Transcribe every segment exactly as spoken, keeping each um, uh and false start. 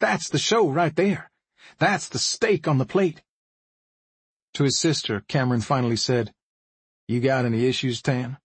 That's the show right there. That's the steak on the plate. To his sister, Cameron finally said, "You got any issues, Tan?"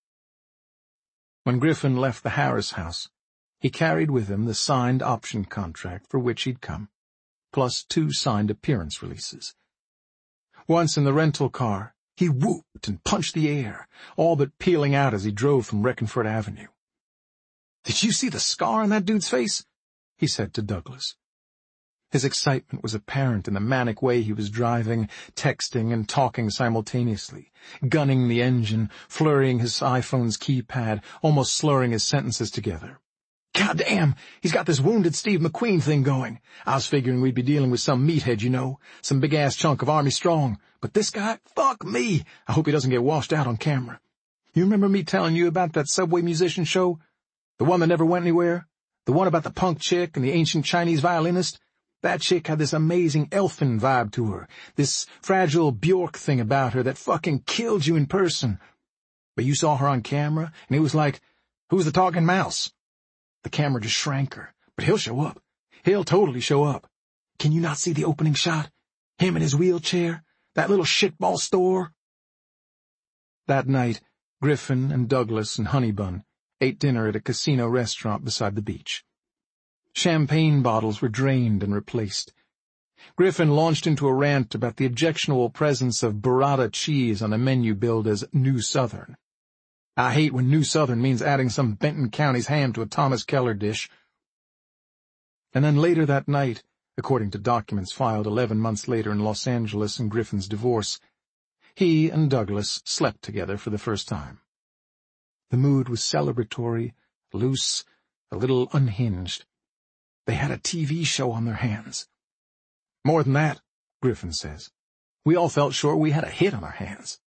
When Griffin left the Harris house, he carried with him the signed option contract for which he'd come, plus two signed appearance releases. Once in the rental car, he whooped and punched the air, all but peeling out as he drove from Reckenford Avenue. "Did you see the scar on that dude's face?" he said to Douglas. His excitement was apparent in the manic way he was driving, texting, and talking simultaneously, gunning the engine, flurrying his iPhone's keypad, almost slurring his sentences together. "God damn, he's got this Wounded Steve McQueen thing going. I was figuring we'd be dealing with some meathead, you know, some big-ass chunk of Army Strong. But this guy, fuck me, I hope he doesn't get washed out on camera. You remember me telling you about that Subway musician show? The one that never went anywhere? The one about the punk chick and the ancient Chinese violinist? That chick had this amazing elfin vibe to her, this fragile Bjork thing about her that fucking killed you in person. But you saw her on camera, and it was like, who's the talking mouse? The camera just shrank her, but he'll show up. He'll totally show up. Can you not see the opening shot? Him in his wheelchair? That little shitball store?" That night, Griffin and Douglas and Honeybun ate dinner at a casino restaurant beside the beach. Champagne bottles were drained and replaced. Griffin launched into a rant about the objectionable presence of burrata cheese on a menu billed as New Southern. "I hate when New Southern means adding some Benton County's ham to a Thomas Keller dish." And then later that night, according to documents filed eleven months later in Los Angeles in Griffin's divorce, he and Douglas slept together for the first time. The mood was celebratory, loose, a little unhinged. They had a T V show on their hands. "More than that," Griffin says. "We all felt sure we had a hit on our hands."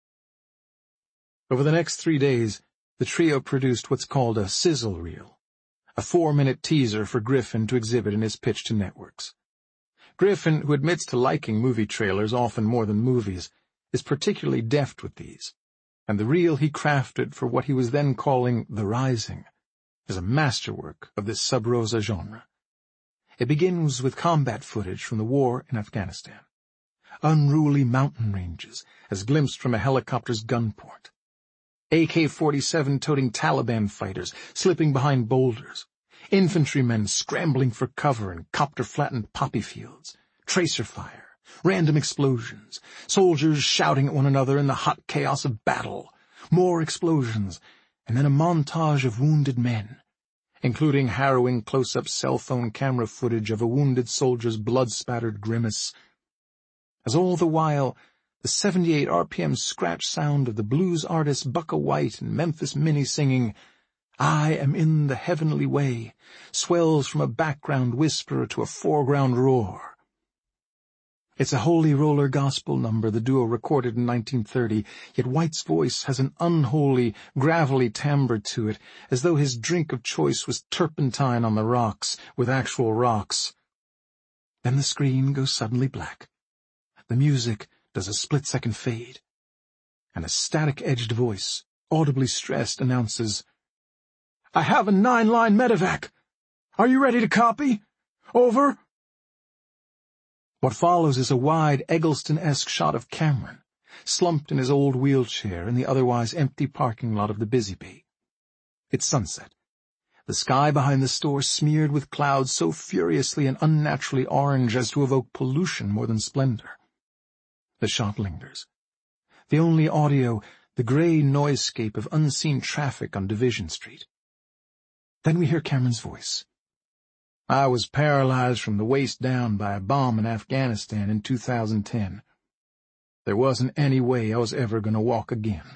Over the next three days, the trio produced what's called a sizzle reel, a four-minute teaser for Griffin to exhibit in his pitch to networks. Griffin, who admits to liking movie trailers often more than movies, is particularly deft with these, and the reel he crafted for what he was then calling The Rising is a masterwork of this sub-rosa genre. It begins with combat footage from the war in Afghanistan. Unruly mountain ranges, as glimpsed from a helicopter's gun port. A K forty-seven toting Taliban fighters slipping behind boulders. Infantrymen scrambling for cover in copter-flattened poppy fields. Tracer fire. Random explosions. Soldiers shouting at one another in the hot chaos of battle. More explosions. And then a montage of wounded men, including harrowing close-up cell phone camera footage of a wounded soldier's blood-spattered grimace. As all the while, the seventy-eight R P M scratch sound of the blues artists Bukka White and Memphis Minnie singing, "I am in the heavenly way," swells from a background whisper to a foreground roar. It's a holy roller gospel number the duo recorded in nineteen thirty, yet White's voice has an unholy, gravelly timbre to it, as though his drink of choice was turpentine on the rocks, with actual rocks. Then the screen goes suddenly black. The music does a split-second fade, and a static-edged voice, audibly stressed, announces, "I have a nine-line medevac. Are you ready to copy? Over." What follows is a wide Eggleston-esque shot of Cameron, slumped in his old wheelchair in the otherwise empty parking lot of the Busy Bee. It's sunset. The sky behind the store smeared with clouds so furiously and unnaturally orange as to evoke pollution more than splendor. The shot lingers. The only audio, the gray noisescape of unseen traffic on Division Street. Then we hear Cameron's voice. "I was paralyzed from the waist down by a bomb in Afghanistan in two thousand ten. There wasn't any way I was ever going to walk again."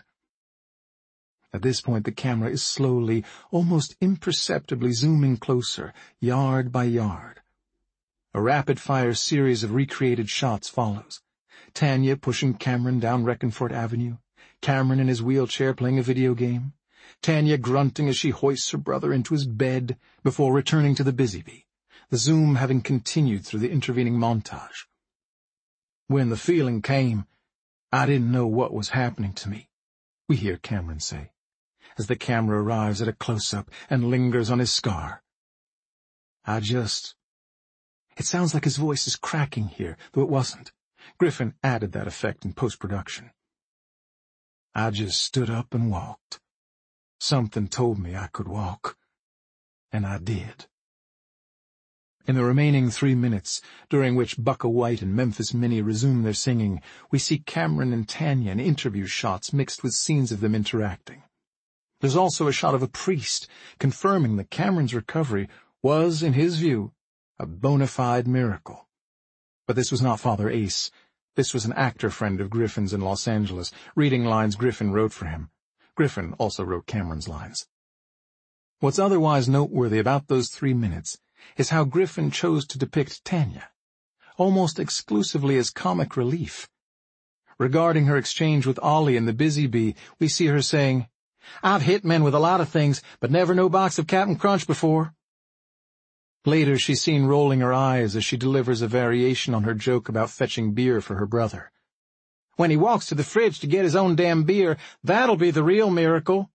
At this point, the camera is slowly, almost imperceptibly zooming closer, yard by yard. A rapid-fire series of recreated shots follows. Tanya pushing Cameron down Reckenford Avenue, Cameron in his wheelchair playing a video game, Tanya grunting as she hoists her brother into his bed before returning to the Busy Bee, the zoom having continued through the intervening montage. "When the feeling came, I didn't know what was happening to me," we hear Cameron say, as the camera arrives at a close-up and lingers on his scar. "I just... It sounds like his voice is cracking here, though it wasn't. Griffin added that effect in post-production. I just stood up and walked. Something told me I could walk. And I did. In the remaining three minutes, during which Bukka White and Memphis Minnie resume their singing, we see Cameron and Tanya in interview shots mixed with scenes of them interacting. There's also a shot of a priest, confirming that Cameron's recovery was, in his view, a bona fide miracle. But this was not Father Ace. This was an actor friend of Griffin's in Los Angeles, reading lines Griffin wrote for him. Griffin also wrote Cameron's lines. What's otherwise noteworthy about those three minutes is how Griffin chose to depict Tanya, almost exclusively as comic relief. Regarding her exchange with Ollie in the Busy Bee, we see her saying, "I've hit men with a lot of things, but never no box of Captain Crunch before." Later, she's seen rolling her eyes as she delivers a variation on her joke about fetching beer for her brother. "When he walks to the fridge to get his own damn beer, that'll be the real miracle."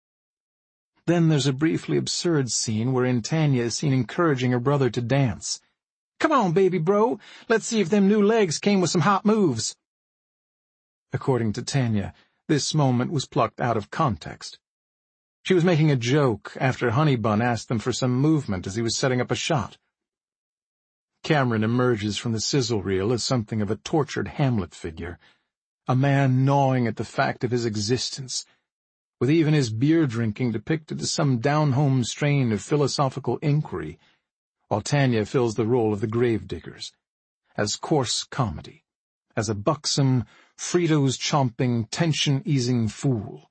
Then there's a briefly absurd scene wherein Tanya is seen encouraging her brother to dance. "Come on, baby bro, let's see if them new legs came with some hot moves." According to Tanya, this moment was plucked out of context. She was making a joke after Honeybun asked them for some movement as he was setting up a shot. Cameron emerges from the sizzle reel as something of a tortured Hamlet figure, a man gnawing at the fact of his existence, with even his beer-drinking depicted as some down-home strain of philosophical inquiry, while Tanya fills the role of the gravediggers, as coarse comedy, as a buxom, Fritos-chomping, tension-easing fool.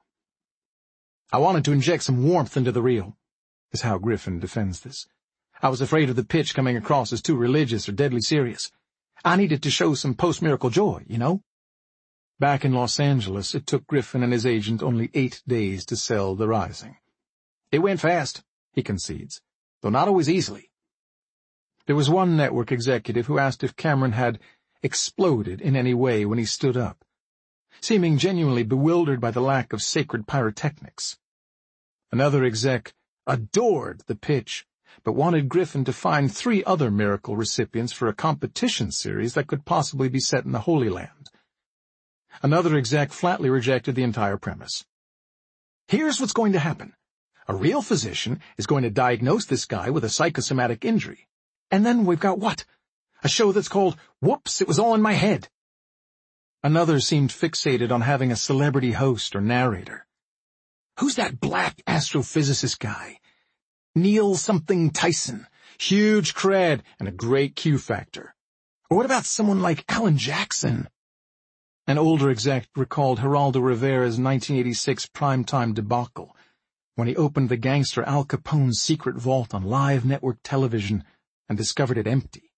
"I wanted to inject some warmth into the reel," is how Griffin defends this. "I was afraid of the pitch coming across as too religious or deadly serious. I needed to show some post-miracle joy, you know?" Back in Los Angeles, it took Griffin and his agent only eight days to sell The Rising. "It went fast," he concedes, "though not always easily." There was one network executive who asked if Cameron had exploded in any way when he stood up, seeming genuinely bewildered by the lack of sacred pyrotechnics. Another exec adored the pitch, but wanted Griffin to find three other miracle recipients for a competition series that could possibly be set in the Holy Land. Another exec flatly rejected the entire premise. "Here's what's going to happen. A real physician is going to diagnose this guy with a psychosomatic injury. And then we've got what? A show that's called Whoops, It Was All in My Head." Another seemed fixated on having a celebrity host or narrator. "Who's that black astrophysicist guy? Neil something Tyson. Huge cred and a great Q factor. Or what about someone like Alan Jackson?" An older exec recalled Geraldo Rivera's nineteen eighty-six primetime debacle, when he opened the gangster Al Capone's secret vault on live network television and discovered it empty.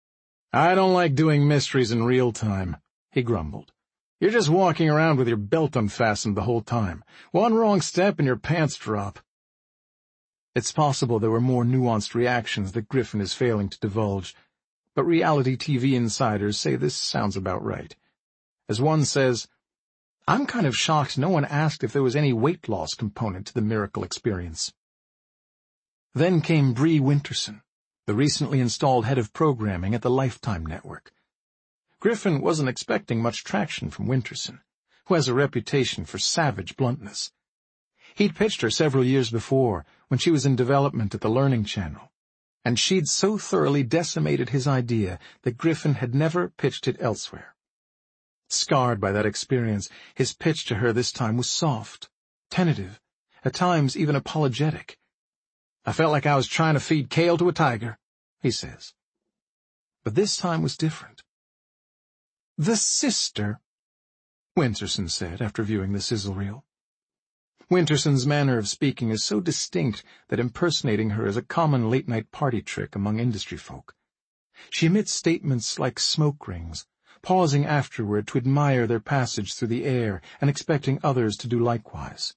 "I don't like doing mysteries in real time," he grumbled. "You're just walking around with your belt unfastened the whole time. One wrong step and your pants drop." It's possible there were more nuanced reactions that Griffin is failing to divulge, but reality T V insiders say this sounds about right. As one says, "I'm kind of shocked no one asked if there was any weight loss component to the miracle experience." Then came Bree Winterson, the recently installed head of programming at the Lifetime Network. Griffin wasn't expecting much traction from Winterson, who has a reputation for savage bluntness. He'd pitched her several years before, when she was in development at the Learning Channel, and she'd so thoroughly decimated his idea that Griffin had never pitched it elsewhere. Scarred by that experience, his pitch to her this time was soft, tentative, at times even apologetic. "I felt like I was trying to feed kale to a tiger," he says. But this time was different. "The sister," Winterson said after viewing the sizzle reel. Winterson's manner of speaking is so distinct that impersonating her is a common late-night party trick among industry folk. She emits statements like smoke rings, pausing afterward to admire their passage through the air and expecting others to do likewise.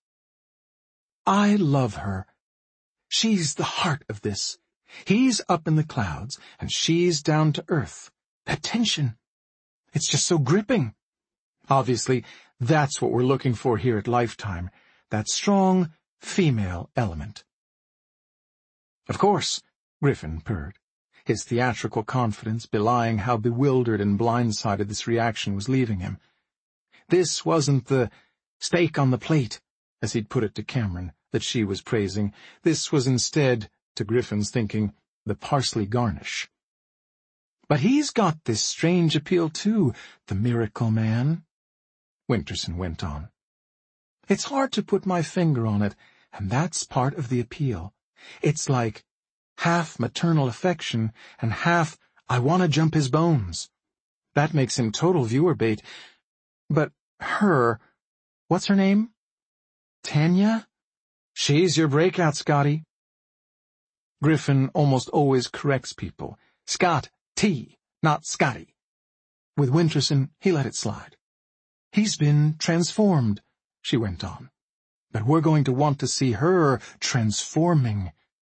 "I love her. She's the heart of this. He's up in the clouds, and she's down to earth. That tension. It's just so gripping." Obviously, that's what we're looking for here at Lifetime, that strong female element. "Of course," Griffin purred. his theatrical confidence belying how bewildered and blindsided this reaction was leaving him. This wasn't the steak on the plate, as he'd put it to Cameron, that she was praising. This was instead, to Griffin's thinking, the parsley garnish. But he's got this strange appeal too, the miracle man, Winterson went on. It's hard to put my finger on it, and that's part of the appeal. It's like half maternal affection and half I want to jump his bones. That makes him total viewer bait. But her, what's her name? Tanya? She's your breakout, Scotty. Griffin almost always corrects people. Scott T, not Scotty. With Winterson, he let it slide. He's been transformed, she went on. But we're going to want to see her transforming.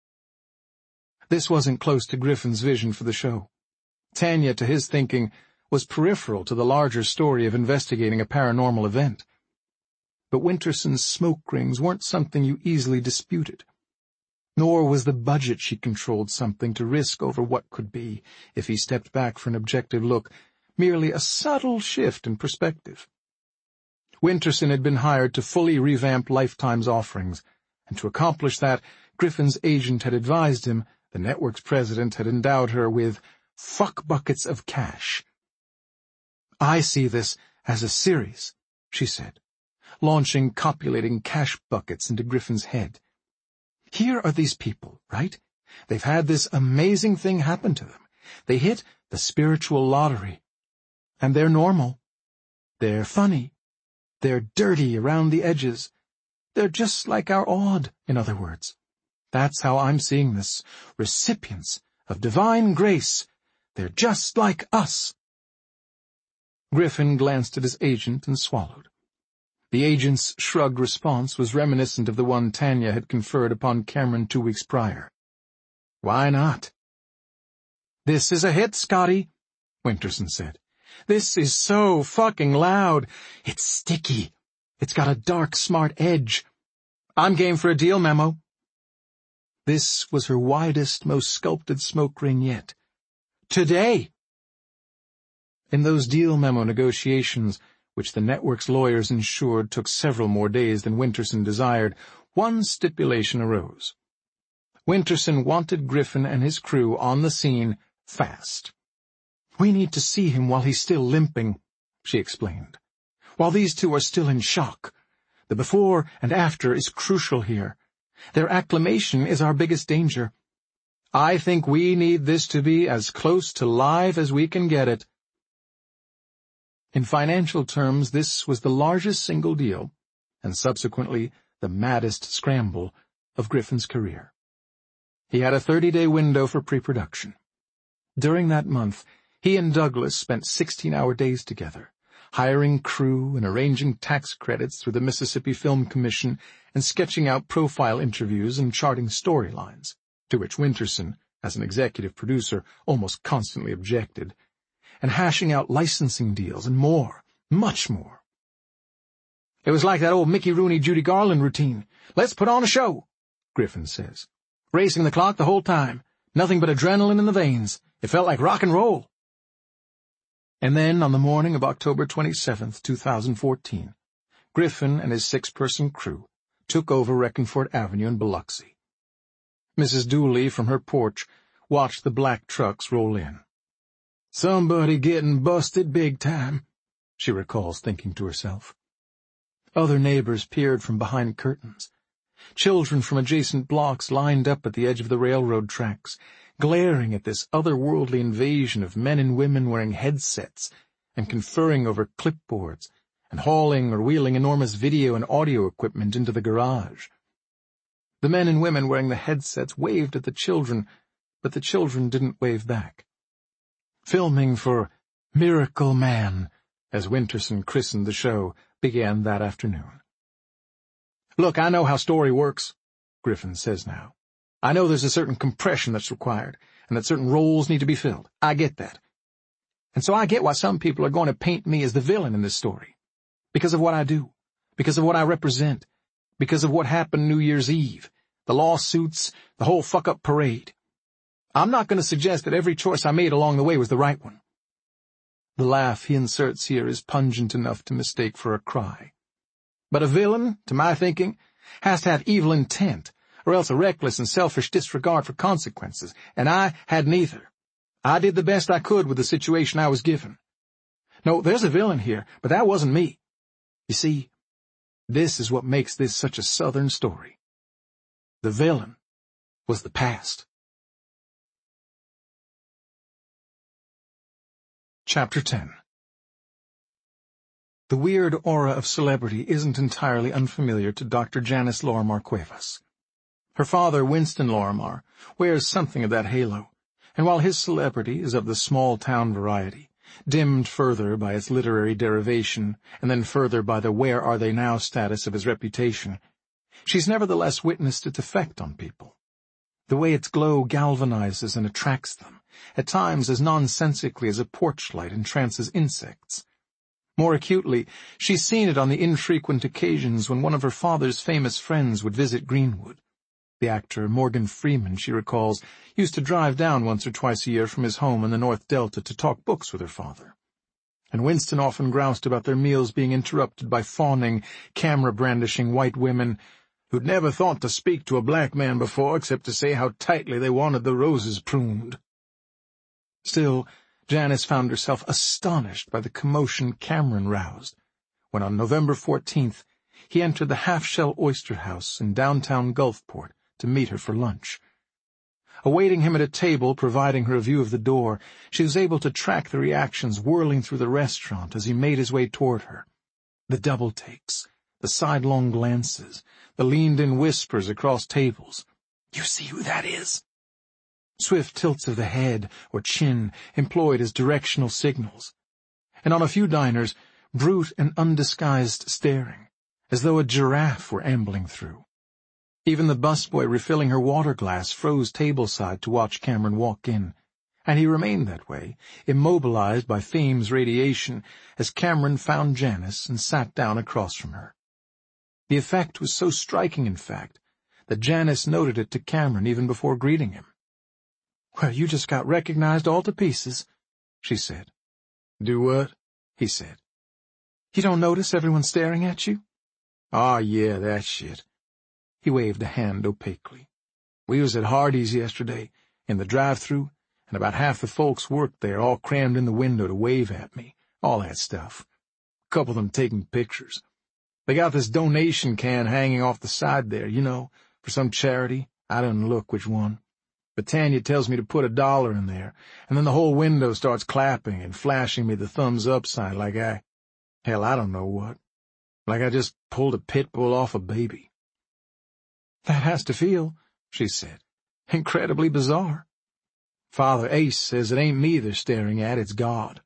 This wasn't close to Griffin's vision for the show. Tanya, to his thinking, was peripheral to the larger story of investigating a paranormal event. But Winterson's smoke rings weren't something you easily disputed. Nor was the budget she controlled something to risk over what could be, if he stepped back for an objective look, merely a subtle shift in perspective. Winterson had been hired to fully revamp Lifetime's offerings, and to accomplish that, Griffin's agent had advised him the network's president had endowed her with fuck buckets of cash. I see this as a series, she said, launching copulating cash buckets into Griffin's head. Here are these people, right? They've had this amazing thing happen to them. They hit the spiritual lottery. And they're normal. They're funny. They're dirty around the edges. They're just like our odd, in other words. That's how I'm seeing this. Recipients of divine grace. They're just like us. Griffin glanced at his agent and swallowed. The agent's shrugged response was reminiscent of the one Tanya had conferred upon Cameron two weeks prior. Why not? This is a hit, Scotty, Winterson said. This is so fucking loud. It's sticky. It's got a dark, smart edge. I'm game for a deal memo. This was her widest, most sculpted smoke ring yet. Today! In those deal memo negotiations, which the network's lawyers ensured took several more days than Winterson desired, one stipulation arose. Winterson wanted Griffin and his crew on the scene fast. We need to see him while he's still limping, she explained. While these two are still in shock. The before and after is crucial here. Their acclimation is our biggest danger. I think we need this to be as close to live as we can get it. In financial terms, this was the largest single deal, and subsequently the maddest scramble, of Griffin's career. He had a thirty-day window for pre-production. During that month, he and Douglas spent sixteen-hour days together, hiring crew and arranging tax credits through the Mississippi Film Commission and sketching out profile interviews and charting storylines, to which Winterson, as an executive producer, almost constantly objected, and hashing out licensing deals and more, much more. It was like that old Mickey Rooney, Judy Garland routine. Let's put on a show, Griffin says. Racing the clock the whole time. Nothing but adrenaline in the veins. It felt like rock and roll. And then, on the morning of October twenty-seventh, two thousand fourteen, Griffin and his six-person crew took over Reckonfort Avenue in Biloxi. Missus Dooley, from her porch, watched the black trucks roll in. Somebody getting busted big time, she recalls thinking to herself. Other neighbors peered from behind curtains. Children from adjacent blocks lined up at the edge of the railroad tracks, glaring at this otherworldly invasion of men and women wearing headsets and conferring over clipboards and hauling or wheeling enormous video and audio equipment into the garage. The men and women wearing the headsets waved at the children, but the children didn't wave back. Filming for Miracle Man, as Winterson christened the show, began that afternoon. Look, I know how story works, Griffin says now. I know there's a certain compression that's required, and that certain roles need to be filled. I get that. And so I get why some people are going to paint me as the villain in this story. Because of what I do. Because of what I represent. Because of what happened New Year's Eve. The lawsuits, the whole fuck-up parade. I'm not going to suggest that every choice I made along the way was the right one. The laugh he inserts here is pungent enough to mistake for a cry. But a villain, to my thinking, has to have evil intent, or else a reckless and selfish disregard for consequences, and I had neither. I did the best I could with the situation I was given. No, there's a villain here, but that wasn't me. You see, this is what makes this such a Southern story. The villain was the past. Chapter ten. The weird aura of celebrity isn't entirely unfamiliar to Doctor Janice Lorimar Cuevas. Her father, Winston Lorimar, wears something of that halo, and while his celebrity is of the small-town variety, dimmed further by its literary derivation, and then further by the where-are-they-now status of his reputation, she's nevertheless witnessed its effect on people. The way its glow galvanizes and attracts them, at times as nonsensically as a porch light entrances insects. More acutely, she's seen it on the infrequent occasions when one of her father's famous friends would visit Greenwood. The actor Morgan Freeman, she recalls, used to drive down once or twice a year from his home in the North Delta to talk books with her father. And Winston often groused about their meals being interrupted by fawning, camera-brandishing white women who'd never thought to speak to a black man before except to say how tightly they wanted the roses pruned. Still, Janice found herself astonished by the commotion Cameron roused, when on November fourteenth he entered the Half-Shell Oyster House in downtown Gulfport to meet her for lunch. Awaiting him at a table providing her a view of the door, she was able to track the reactions whirling through the restaurant as he made his way toward her. The double-takes, the sidelong glances, the leaned-in whispers across tables. "You see who that is?" Swift tilts of the head or chin employed as directional signals. And on a few diners, brute and undisguised staring, as though a giraffe were ambling through. Even the busboy refilling her water glass froze tableside to watch Cameron walk in, and he remained that way, immobilized by fame's radiation, as Cameron found Janice and sat down across from her. The effect was so striking, in fact, that Janice noted it to Cameron even before greeting him. "Well, you just got recognized all to pieces," she said. "Do what?" he said. "You don't notice everyone staring at you?" "Oh, yeah, that shit." He waved a hand opaquely. "We was at Hardee's yesterday, in the drive-thru, and about half the folks worked there all crammed in the window to wave at me, all that stuff. A couple of them taking pictures. They got this donation can hanging off the side there, you know, for some charity. I didn't look which one. But Tanya tells me to put a dollar in there, and then the whole window starts clapping and flashing me the thumbs-up sign like I, hell, I don't know what. Like I just pulled a pit bull off a baby." "That has to feel," she said, "incredibly bizarre." "Father Ace says it ain't me they're staring at, it's God."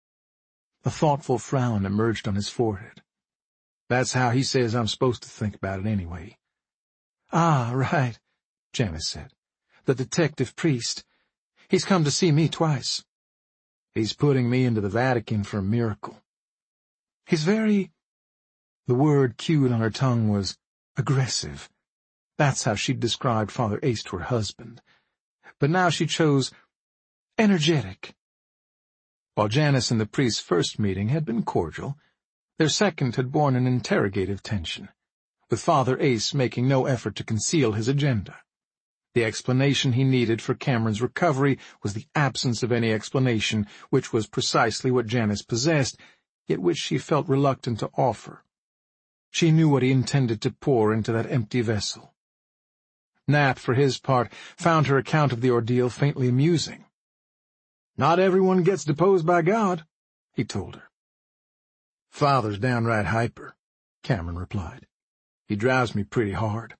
A thoughtful frown emerged on his forehead. "That's how he says I'm supposed to think about it anyway." "Ah, right," Janice said. "The detective priest. He's come to see me twice." "He's putting me into the Vatican for a miracle." "He's very—" The word cued on her tongue was aggressive. That's how she'd described Father Ace to her husband. But now she chose energetic. While Janice and the priest's first meeting had been cordial, their second had borne an interrogative tension, with Father Ace making no effort to conceal his agenda. The explanation he needed for Cameron's recovery was the absence of any explanation, which was precisely what Janice possessed, yet which she felt reluctant to offer. She knew what he intended to pour into that empty vessel. Knapp, for his part, found her account of the ordeal faintly amusing. "Not everyone gets deposed by God," he told her. "Father's downright hyper," Cameron replied. "He drives me pretty hard."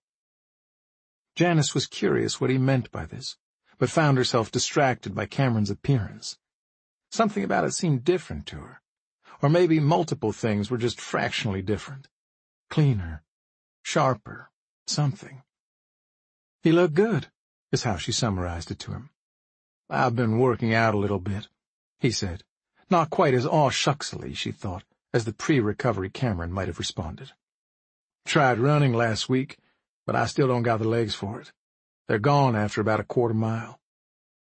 Janice was curious what he meant by this, but found herself distracted by Cameron's appearance. Something about it seemed different to her, or maybe multiple things were just fractionally different. Cleaner, sharper, something. "He looked good," is how she summarized it to him. "I've been working out a little bit," he said, not quite as aw-shucksily, she thought, as the pre-recovery Cameron might have responded. "Tried running last week, but I still don't got the legs for it. They're gone after about a quarter mile."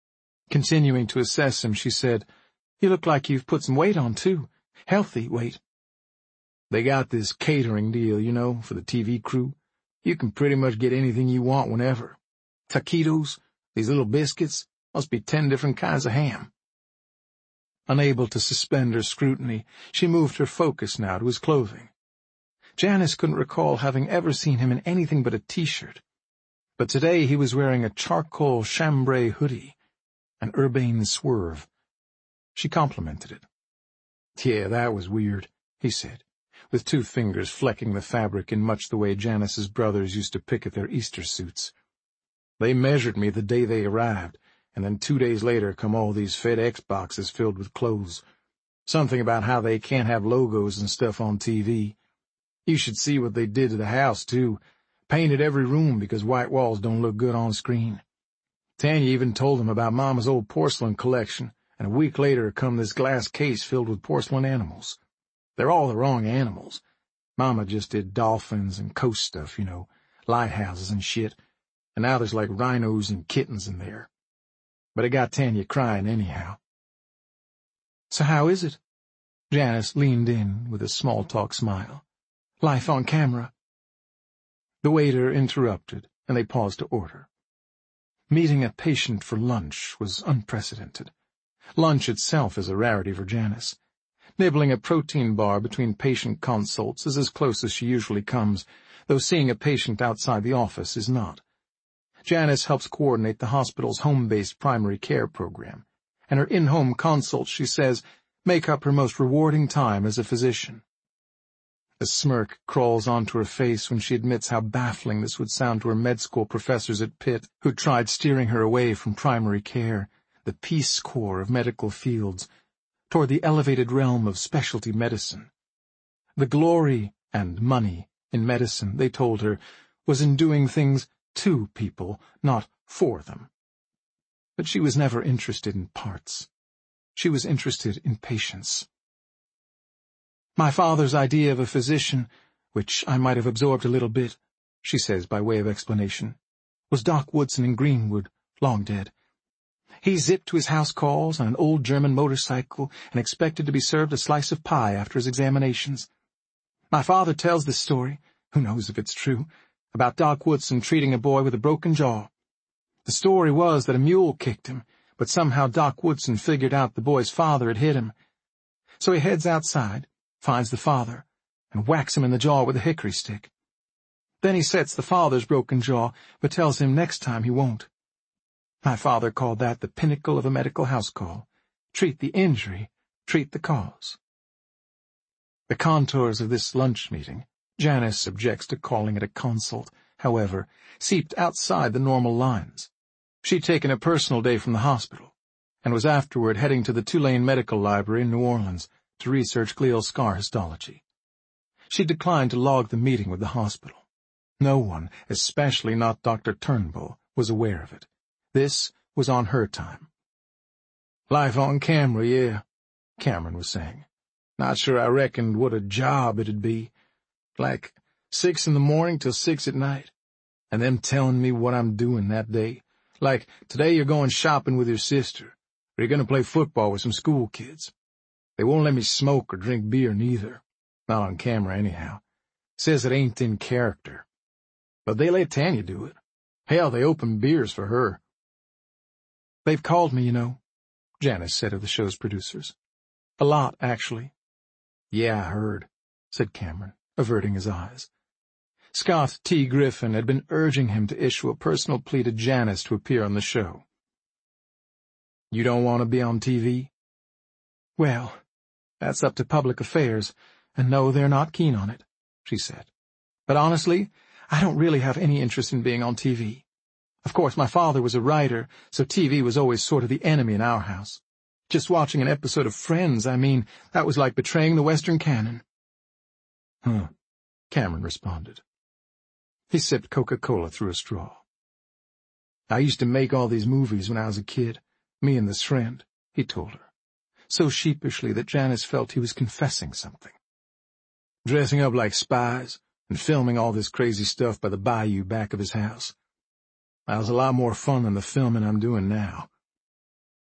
Continuing to assess him, she said, "You look like you've put some weight on, too. Healthy weight." "They got this catering deal, you know, for the T V crew. You can pretty much get anything you want whenever. Taquitos, these little biscuits, must be ten different kinds of ham." Unable to suspend her scrutiny, she moved her focus now to his clothing. Janice couldn't recall having ever seen him in anything but a T-shirt, but today he was wearing a charcoal chambray hoodie, an urbane swerve. She complimented it. "Yeah, that was weird," he said, with two fingers flecking the fabric in much the way Janice's brothers used to pick at their Easter suits. "They measured me the day they arrived, and then two days later come all these FedEx boxes filled with clothes. Something about how they can't have logos and stuff on T V. You should see what they did to the house, too. Painted every room because white walls don't look good on screen. Tanya even told them about Mama's old porcelain collection, and a week later come this glass case filled with porcelain animals. They're all the wrong animals. Mama just did dolphins and coast stuff, you know, lighthouses and shit, and now there's like rhinos and kittens in there. But it got Tanya crying anyhow." "So how is it?" Janice leaned in with a small-talk smile. "Life on camera?" The waiter interrupted, and they paused to order. Meeting a patient for lunch was unprecedented. Lunch itself is a rarity for Janice. Nibbling a protein bar between patient consults is as close as she usually comes, though seeing a patient outside the office is not. Janice helps coordinate the hospital's home-based primary care program, and her in-home consults, she says, make up her most rewarding time as a physician. A smirk crawls onto her face when she admits how baffling this would sound to her med school professors at Pitt, who tried steering her away from primary care, the Peace Corps of medical fields, toward the elevated realm of specialty medicine. The glory and money in medicine, they told her, was in doing things to people, not for them. But she was never interested in parts. She was interested in patients. "My father's idea of a physician, which I might have absorbed a little bit," she says by way of explanation, "was Doc Woodson in Greenwood, long dead. He zipped to his house calls on an old German motorcycle and expected to be served a slice of pie after his examinations. My father tells this story, who knows if it's true, about Doc Woodson treating a boy with a broken jaw. The story was that a mule kicked him, but somehow Doc Woodson figured out the boy's father had hit him. So he heads outside, finds the father, and whacks him in the jaw with a hickory stick. Then he sets the father's broken jaw, but tells him next time he won't. My father called that the pinnacle of a medical house call. Treat the injury, treat the cause." The contours of this lunch meeting, Janice objects to calling it a consult, however, seeped outside the normal lines. She'd taken a personal day from the hospital, and was afterward heading to the Tulane Medical Library in New Orleans to research glial scar histology. She declined to log the meeting with the hospital. No one, especially not Doctor Turnbull, was aware of it. This was on her time. "Life on camera, yeah," Cameron was saying. "Not sure I reckoned what a job it'd be. Like six in the morning till six at night. And them telling me what I'm doing that day. Like, today you're going shopping with your sister, or you're going to play football with some school kids. They won't let me smoke or drink beer neither. Not on camera, anyhow. Says it ain't in character. But they let Tanya do it. Hell, they open beers for her." "They've called me, you know," Janice said of the show's producers. "A lot, actually." "Yeah, I heard," said Cameron, averting his eyes. Scott T. Griffin had been urging him to issue a personal plea to Janice to appear on the show. "You don't want to be on T V?" "Well, that's up to public affairs, and no, they're not keen on it," she said. "But honestly, I don't really have any interest in being on T V. Of course, my father was a writer, so T V was always sort of the enemy in our house. Just watching an episode of Friends, I mean, that was like betraying the Western canon." "Huh," Cameron responded. He sipped Coca-Cola through a straw. "I used to make all these movies when I was a kid, me and this friend," he told her, so sheepishly that Janice felt he was confessing something. "Dressing up like spies and filming all this crazy stuff by the bayou back of his house. That was a lot more fun than the filming I'm doing now."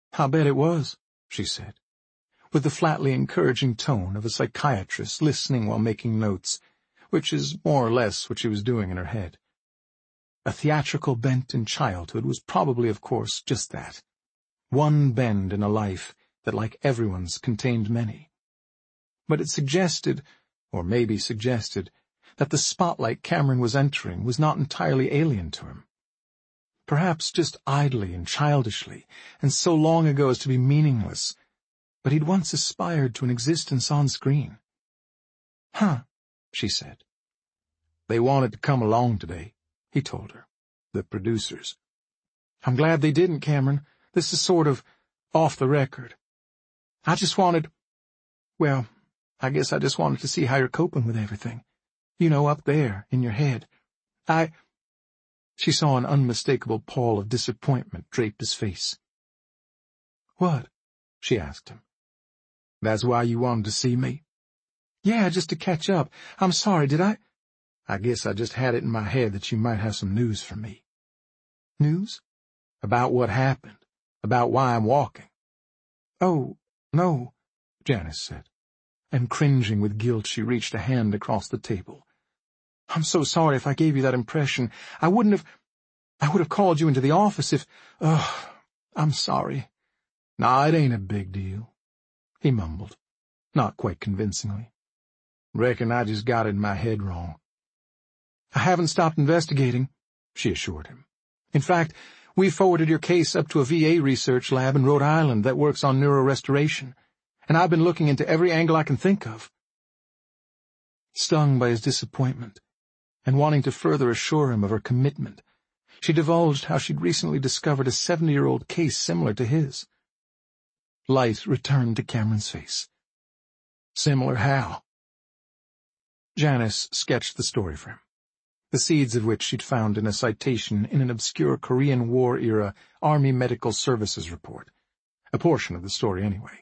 "I'll bet it was," she said, with the flatly encouraging tone of a psychiatrist listening while making notes, which is more or less what she was doing in her head. A theatrical bent in childhood was probably, of course, just that. One bend in a life that, like everyone's, contained many. But it suggested, or maybe suggested, that the spotlight Cameron was entering was not entirely alien to him. Perhaps just idly and childishly, and so long ago as to be meaningless, but he'd once aspired to an existence on screen. "Huh," she said. "They wanted to come along today," he told her. "The producers." "I'm glad they didn't, Cameron. This is sort of off the record. I just wanted... well, I guess I just wanted to see how you're coping with everything. You know, up there, in your head. I—" She saw an unmistakable pall of disappointment drape his face. "What?" she asked him. "That's why you wanted to see me?" "Yeah, just to catch up. I'm sorry, did I—" "I guess I just had it in my head that you might have some news for me." "News?" "About what happened. About why I'm walking." "Oh, no," Janice said, and cringing with guilt she reached a hand across the table. "I'm so sorry if I gave you that impression. I wouldn't have... I would have called you into the office if... Ugh, I'm sorry." "Nah, it ain't a big deal," he mumbled, not quite convincingly. "Reckon I just got it in my head wrong." "I haven't stopped investigating," she assured him. "In fact, we forwarded your case up to a V A research lab in Rhode Island that works on neurorestoration, and I've been looking into every angle I can think of." Stung by his disappointment, and wanting to further assure him of her commitment, she divulged how she'd recently discovered a seventy-year-old case similar to his. Light returned to Cameron's face. "Similar how?" Janice sketched the story for him, the seeds of which she'd found in a citation in an obscure Korean War-era Army Medical Services report, a portion of the story anyway.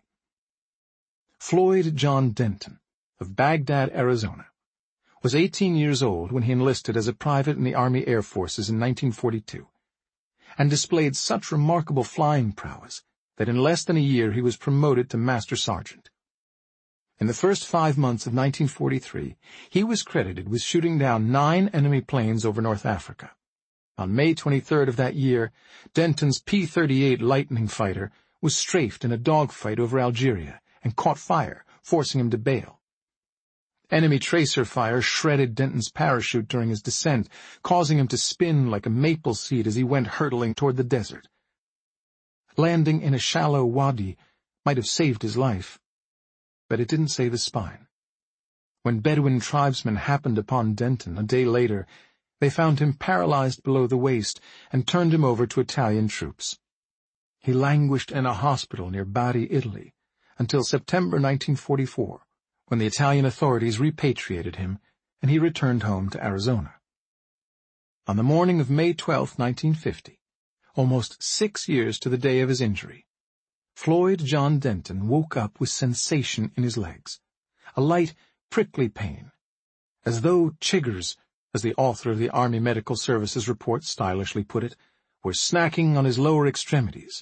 Floyd John Denton, of Baghdad, Arizona, was eighteen years old when he enlisted as a private in the Army Air Forces in nineteen forty-two, and displayed such remarkable flying prowess that in less than a year he was promoted to Master Sergeant. In the first five months of nineteen forty-three, he was credited with shooting down nine enemy planes over North Africa. On May twenty-third of that year, Denton's P thirty-eight Lightning fighter was strafed in a dogfight over Algeria and caught fire, forcing him to bail. Enemy tracer fire shredded Denton's parachute during his descent, causing him to spin like a maple seed as he went hurtling toward the desert. Landing in a shallow wadi might have saved his life, but it didn't save his spine. When Bedouin tribesmen happened upon Denton a day later, they found him paralyzed below the waist and turned him over to Italian troops. He languished in a hospital near Bari, Italy, until September nineteen forty-four, when the Italian authorities repatriated him and he returned home to Arizona. On the morning of May twelfth, nineteen fifty, almost six years to the day of his injury, Floyd John Denton woke up with sensation in his legs, a light, prickly pain, as though chiggers, as the author of the Army Medical Services report stylishly put it, were snacking on his lower extremities.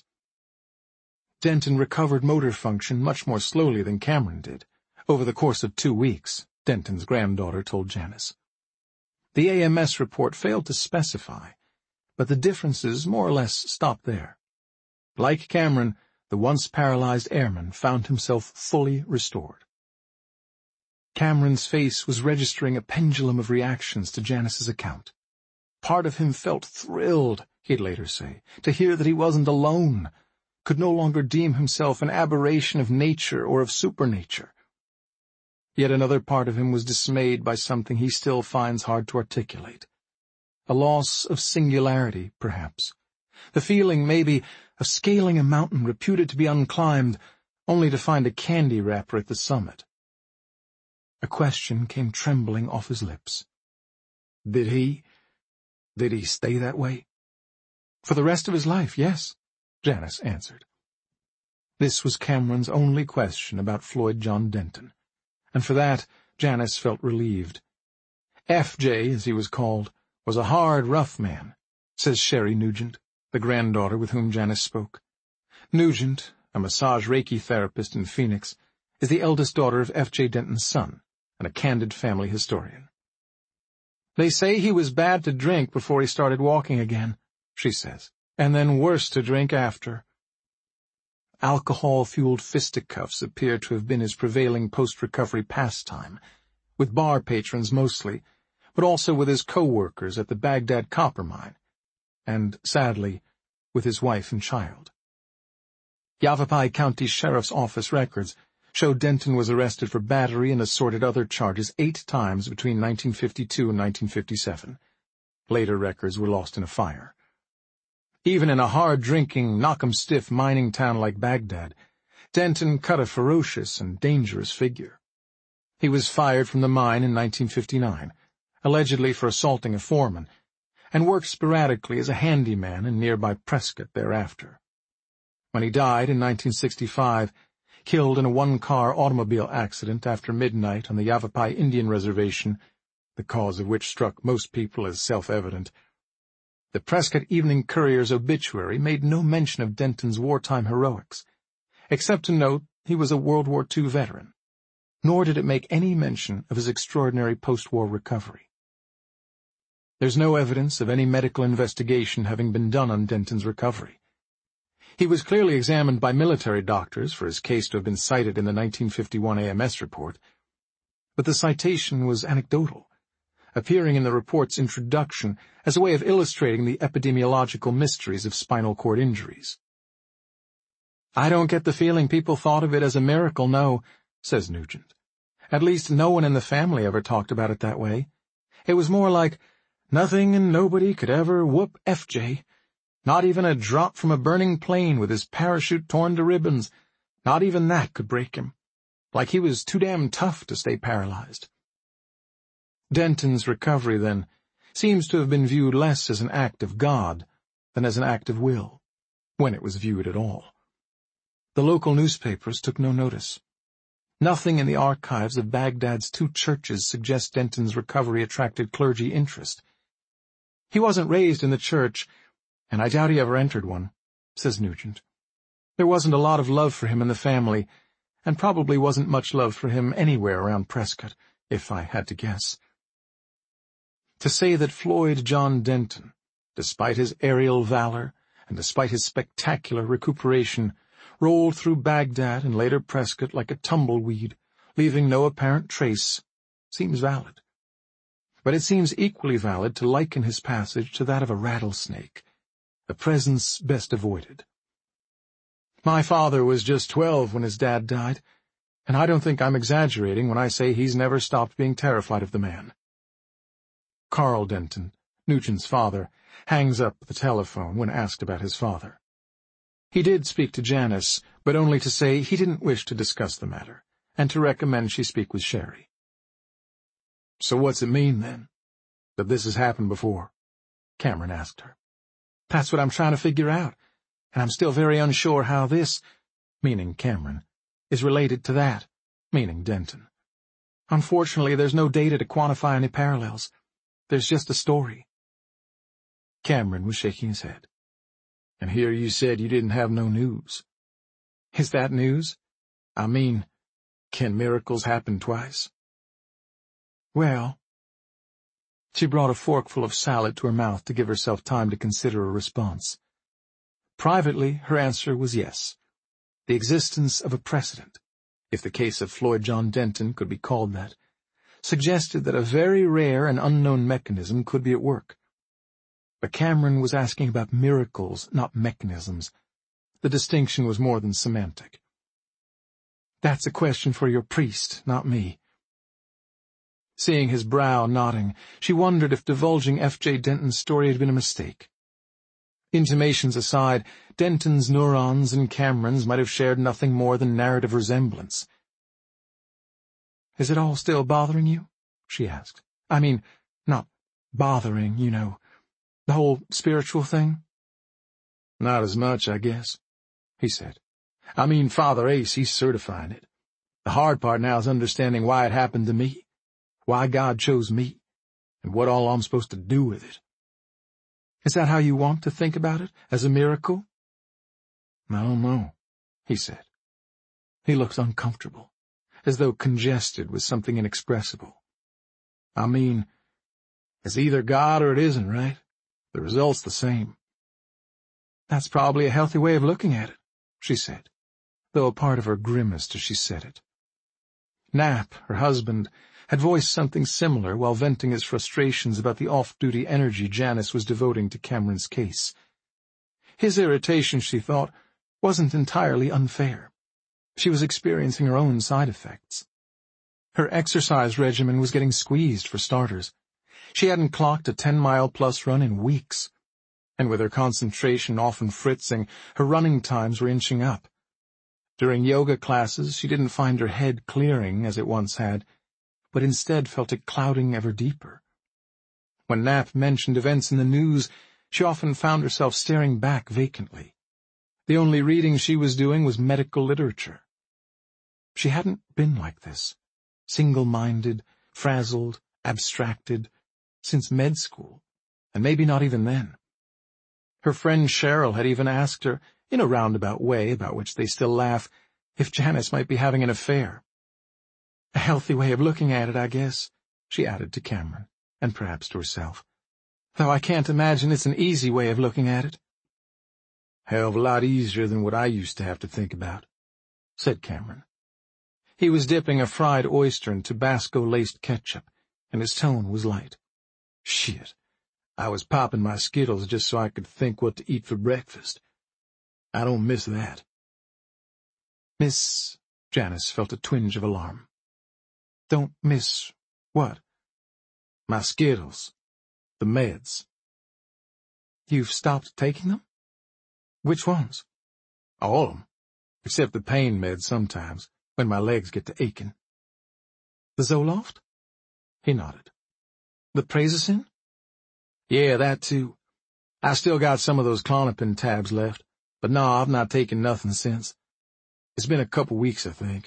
Denton recovered motor function much more slowly than Cameron did, over the course of two weeks, Denton's granddaughter told Janice. The A M S report failed to specify, but the differences more or less stopped there. Like Cameron, the once paralyzed airman found himself fully restored. Cameron's face was registering a pendulum of reactions to Janice's account. Part of him felt thrilled, he'd later say, to hear that he wasn't alone, could no longer deem himself an aberration of nature or of supernature. Yet another part of him was dismayed by something he still finds hard to articulate. A loss of singularity, perhaps. The feeling, maybe, of scaling a mountain reputed to be unclimbed, only to find a candy wrapper at the summit. A question came trembling off his lips. Did he... did he stay that way? For the rest of his life, yes, Janice answered. This was Cameron's only question about Floyd John Denton, and for that Janice felt relieved. F J, as he was called, was a hard, rough man, says Sherry Nugent, the granddaughter with whom Janice spoke. Nugent, a massage Reiki therapist in Phoenix, is the eldest daughter of F J Denton's son and a candid family historian. "They say he was bad to drink before he started walking again," she says, "and then worse to drink after." Alcohol-fueled fisticuffs appear to have been his prevailing post-recovery pastime, with bar patrons mostly, but also with his co-workers at the Baghdad copper mine, and, sadly, with his wife and child. Yavapai County Sheriff's Office records show Denton was arrested for battery and assorted other charges eight times between nineteen fifty-two and nineteen fifty-seven. Later records were lost in a fire. Even in a hard-drinking, knock-em-stiff mining town like Baghdad, Denton cut a ferocious and dangerous figure. He was fired from the mine in nineteen fifty-nine, allegedly for assaulting a foreman, and worked sporadically as a handyman in nearby Prescott thereafter. When he died in nineteen sixty-five, killed in a one-car automobile accident after midnight on the Yavapai Indian Reservation, the cause of which struck most people as self-evident, the Prescott Evening Courier's obituary made no mention of Denton's wartime heroics, except to note he was a World War Two veteran, nor did it make any mention of his extraordinary post-war recovery. There's no evidence of any medical investigation having been done on Denton's recovery. He was clearly examined by military doctors for his case to have been cited in the nineteen fifty-one A M S report, but the citation was anecdotal, appearing in the report's introduction as a way of illustrating the epidemiological mysteries of spinal cord injuries. "I don't get the feeling people thought of it as a miracle, no," says Nugent. "At least no one in the family ever talked about it that way. It was more like, nothing and nobody could ever whoop F J. Not even a drop from a burning plane with his parachute torn to ribbons. Not even that could break him. Like he was too damn tough to stay paralyzed." Denton's recovery, then, seems to have been viewed less as an act of God than as an act of will, when it was viewed at all. The local newspapers took no notice. Nothing in the archives of Baghdad's two churches suggests Denton's recovery attracted clergy interest. "He wasn't raised in the church, and I doubt he ever entered one," says Nugent. "There wasn't a lot of love for him in the family, and probably wasn't much love for him anywhere around Prescott, if I had to guess." To say that Floyd John Denton, despite his aerial valor and despite his spectacular recuperation, rolled through Baghdad and later Prescott like a tumbleweed, leaving no apparent trace, seems valid. But it seems equally valid to liken his passage to that of a rattlesnake, a presence best avoided. "My father was just twelve when his dad died, and I don't think I'm exaggerating when I say he's never stopped being terrified of the man." Carl Denton, Nugent's father, hangs up the telephone when asked about his father. He did speak to Janice, but only to say he didn't wish to discuss the matter, and to recommend she speak with Sherry. "So what's it mean, then, that this has happened before?" Cameron asked her. "That's what I'm trying to figure out, and I'm still very unsure how this," meaning Cameron, "is related to that," meaning Denton. "Unfortunately, there's no data to quantify any parallels. There's just a story." Cameron was shaking his head. "And here you said you didn't have no news." "Is that news? I mean, can miracles happen twice?" "Well—" She brought a forkful of salad to her mouth to give herself time to consider a response. Privately, her answer was yes. The existence of a precedent, if the case of Floyd John Denton could be called that, suggested that a very rare and unknown mechanism could be at work. But Cameron was asking about miracles, not mechanisms. The distinction was more than semantic. "That's a question for your priest, not me." Seeing his brow nodding, she wondered if divulging F J Denton's story had been a mistake. Intimations aside, Denton's neurons and Cameron's might have shared nothing more than narrative resemblance. "Is it all still bothering you?" she asked. "I mean, not bothering, you know, the whole spiritual thing?" "Not as much, I guess," he said. "I mean, Father Ace, he's certifying it. The hard part now is understanding why it happened to me, why God chose me, and what all I'm supposed to do with it." "Is that how you want to think about it, as a miracle?" I don't know, he said. He looked uncomfortable, as though congested with something inexpressible. I mean, it's either God or it isn't, right? The result's the same. That's probably a healthy way of looking at it, she said, though a part of her grimaced as she said it. Knapp, her husband, had voiced something similar while venting his frustrations about the off-duty energy Janice was devoting to Cameron's case. His irritation, she thought, wasn't entirely unfair. She was experiencing her own side effects. Her exercise regimen was getting squeezed, for starters. She hadn't clocked a ten-mile-plus run in weeks, and with her concentration often fritzing, her running times were inching up. During yoga classes, she didn't find her head clearing as it once had, but instead felt it clouding ever deeper. When Knapp mentioned events in the news, she often found herself staring back vacantly. The only reading she was doing was medical literature. She hadn't been like this, single-minded, frazzled, abstracted, since med school, and maybe not even then. Her friend Cheryl had even asked her, in a roundabout way about which they still laugh, if Janice might be having an affair. A healthy way of looking at it, I guess, she added to Cameron, and perhaps to herself. Though I can't imagine it's an easy way of looking at it. Hell of a lot easier than what I used to have to think about, said Cameron. He was dipping a fried oyster in Tabasco-laced ketchup, and his tone was light. Shit, I was popping my Skittles just so I could think what to eat for breakfast. I don't miss that. Miss... Janice felt a twinge of alarm. Don't miss what? My Skittles. The meds. You've stopped taking them? Which ones? All of them, except the pain meds sometimes, when my legs get to aching. The Zoloft? He nodded. The Prazosin? Yeah, that too. I still got some of those Klonopin tabs left, but no, I've not taken nothing since. It's been a couple weeks, I think.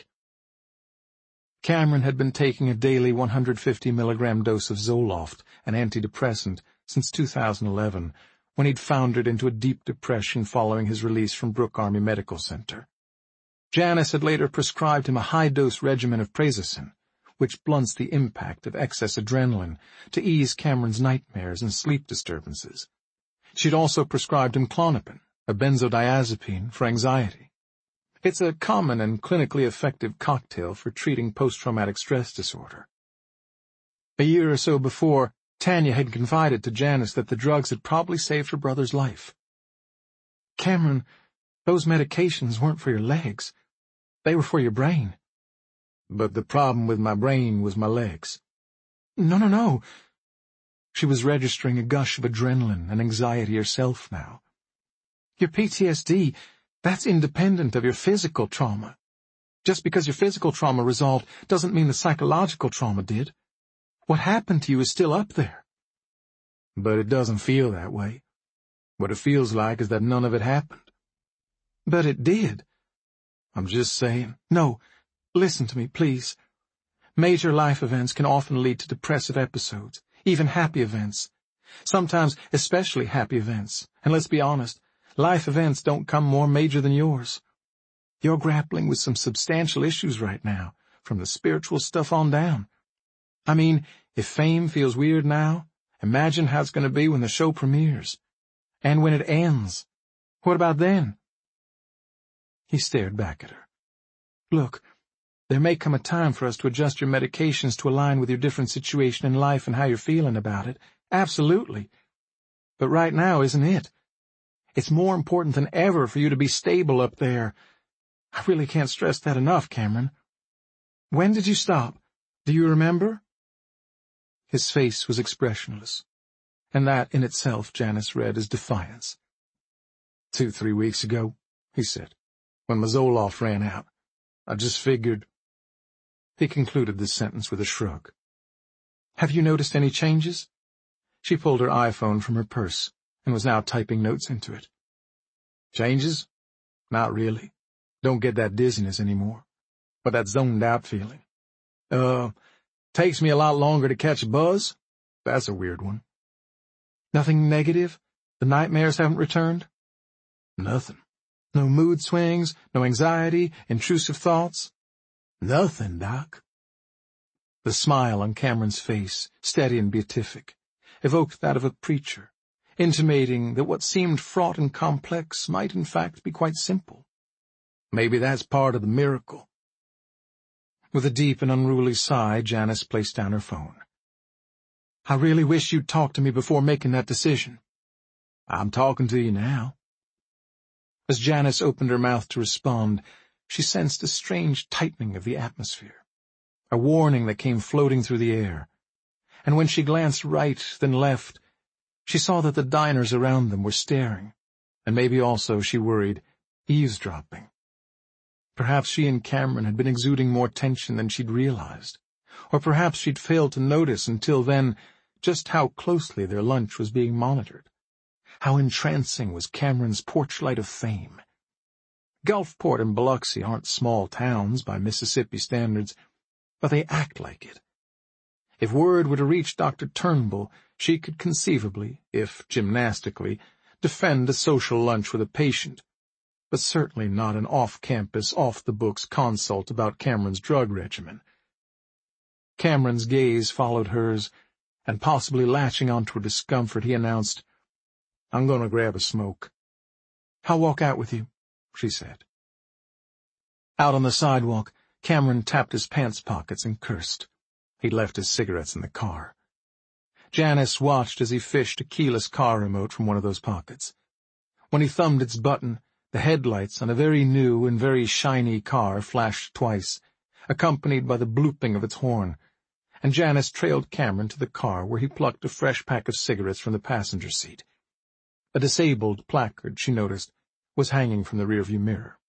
Cameron had been taking a daily one hundred fifty milligram dose of Zoloft, an antidepressant, since two thousand eleven, when he'd foundered into a deep depression following his release from Brooke Army Medical Center. Janice had later prescribed him a high-dose regimen of Prazosin, which blunts the impact of excess adrenaline to ease Cameron's nightmares and sleep disturbances. She'd also prescribed him Klonopin, a benzodiazepine, for anxiety. It's a common and clinically effective cocktail for treating post-traumatic stress disorder. A year or so before, Tanya had confided to Janice that the drugs had probably saved her brother's life. Cameron, those medications weren't for your legs. They were for your brain. But the problem with my brain was my legs. No, no, no. She was registering a gush of adrenaline and anxiety herself now. Your P T S D, that's independent of your physical trauma. Just because your physical trauma resolved doesn't mean the psychological trauma did. What happened to you is still up there. But it doesn't feel that way. What it feels like is that none of it happened. But it did. I'm just saying. No, listen to me, please. Major life events can often lead to depressive episodes, even happy events. Sometimes especially happy events. And let's be honest, life events don't come more major than yours. You're grappling with some substantial issues right now, from the spiritual stuff on down. I mean, if fame feels weird now, imagine how it's going to be when the show premieres. And when it ends. What about then? He stared back at her. Look, there may come a time for us to adjust your medications to align with your different situation in life and how you're feeling about it. Absolutely. But right now isn't it? It's more important than ever for you to be stable up there. I really can't stress that enough, Cameron. When did you stop? Do you remember? His face was expressionless, and that in itself Janice read as defiance. Two, three weeks ago, he said, when my Zoloft ran out. I just figured... He concluded this sentence with a shrug. Have you noticed any changes? She pulled her iPhone from her purse and was now typing notes into it. Changes? Not really. Don't get that dizziness anymore. But that zoned-out feeling. Uh, takes me a lot longer to catch a buzz? That's a weird one. Nothing negative? The nightmares haven't returned? Nothing. No mood swings, no anxiety, intrusive thoughts? Nothing, Doc. The smile on Cameron's face, steady and beatific, evoked that of a preacher, intimating that what seemed fraught and complex might in fact be quite simple. Maybe that's part of the miracle. With a deep and unruly sigh, Janice placed down her phone. I really wish you'd talk to me before making that decision. I'm talking to you now. As Janice opened her mouth to respond, she sensed a strange tightening of the atmosphere, a warning that came floating through the air. And when she glanced right, then left, she saw that the diners around them were staring, and maybe also, she worried, eavesdropping. Perhaps she and Cameron had been exuding more tension than she'd realized, or perhaps she'd failed to notice until then just how closely their lunch was being monitored. How entrancing was Cameron's porchlight of fame. Gulfport and Biloxi aren't small towns by Mississippi standards, but they act like it. If word were to reach Doctor Turnbull, she could conceivably, if gymnastically, defend a social lunch with a patient, but certainly not an off-campus, off-the-books consult about Cameron's drug regimen. Cameron's gaze followed hers, and possibly latching onto her discomfort, he announced, I'm going to grab a smoke. I'll walk out with you, she said. Out on the sidewalk, Cameron tapped his pants pockets and cursed. He'd left his cigarettes in the car. Janice watched as he fished a keyless car remote from one of those pockets. When he thumbed its button, the headlights on a very new and very shiny car flashed twice, accompanied by the blooping of its horn, and Janice trailed Cameron to the car where he plucked a fresh pack of cigarettes from the passenger seat. A disabled placard, she noticed, was hanging from the rearview mirror.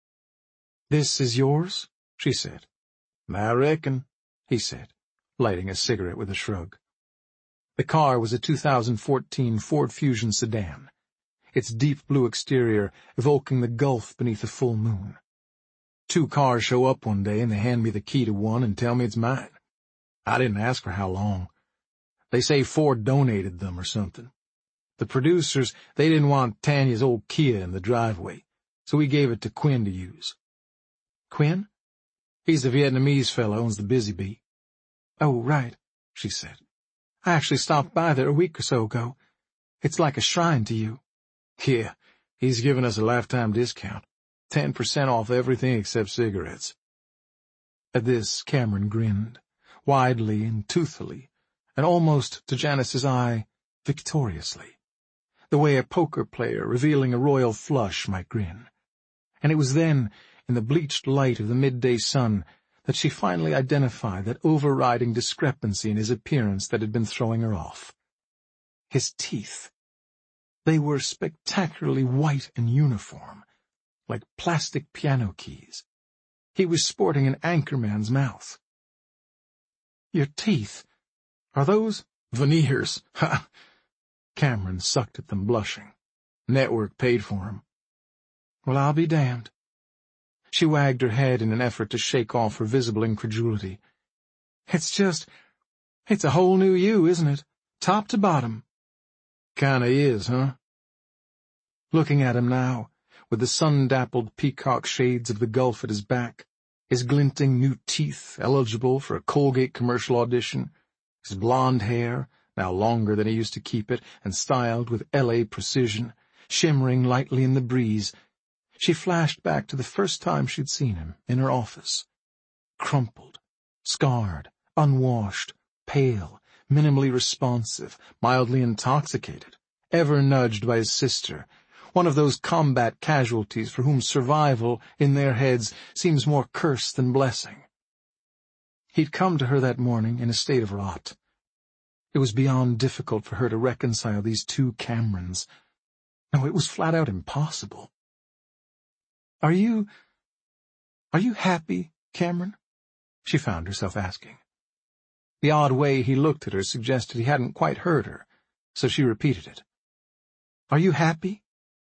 This is yours? She said. I reckon, he said, lighting a cigarette with a shrug. The car was a two thousand fourteen Ford Fusion sedan, its deep blue exterior evoking the Gulf beneath a full moon. Two cars show up one day and they hand me the key to one and tell me it's mine. I didn't ask for how long. They say Ford donated them or something. The producers, they didn't want Tanya's old Kia in the driveway, so we gave it to Quinn to use. Quinn? He's the Vietnamese fellow who owns the Busy Bee. Oh, right, she said. I actually stopped by there a week or so ago. It's like a shrine to you. Yeah, he's given us a lifetime discount. Ten percent off everything except cigarettes. At this, Cameron grinned, widely and toothily, and almost, to Janice's eye, victoriously, the way a poker player revealing a royal flush might grin. And it was then, in the bleached light of the midday sun, that she finally identified that overriding discrepancy in his appearance that had been throwing her off. His teeth. They were spectacularly white and uniform, like plastic piano keys. He was sporting an anchorman's mouth. Your teeth, are those veneers? Ha! Cameron sucked at them, blushing. Network paid for them. Well, I'll be damned. She wagged her head in an effort to shake off her visible incredulity. It's just, it's a whole new you, isn't it? Top to bottom. Kinda is, huh? Looking at him now, with the sun-dappled peacock shades of the Gulf at his back, his glinting new teeth eligible for a Colgate commercial audition, his blonde hair, now longer than he used to keep it and styled with L A precision, shimmering lightly in the breeze, she flashed back to the first time she'd seen him, in her office. Crumpled, scarred, unwashed, pale, minimally responsive, mildly intoxicated, ever nudged by his sister, one of those combat casualties for whom survival, in their heads, seems more curse than blessing. He'd come to her that morning in a state of rot. It was beyond difficult for her to reconcile these two Camerons. No, it was flat out impossible. Are you... are you happy, Cameron? She found herself asking. The odd way he looked at her suggested he hadn't quite heard her, so she repeated it. Are you happy?